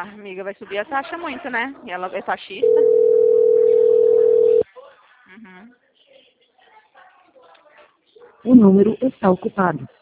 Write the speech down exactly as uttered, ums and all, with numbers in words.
amiga, vai subir a taxa muito, né? E ela é taxista. Uhum. O número está ocupado.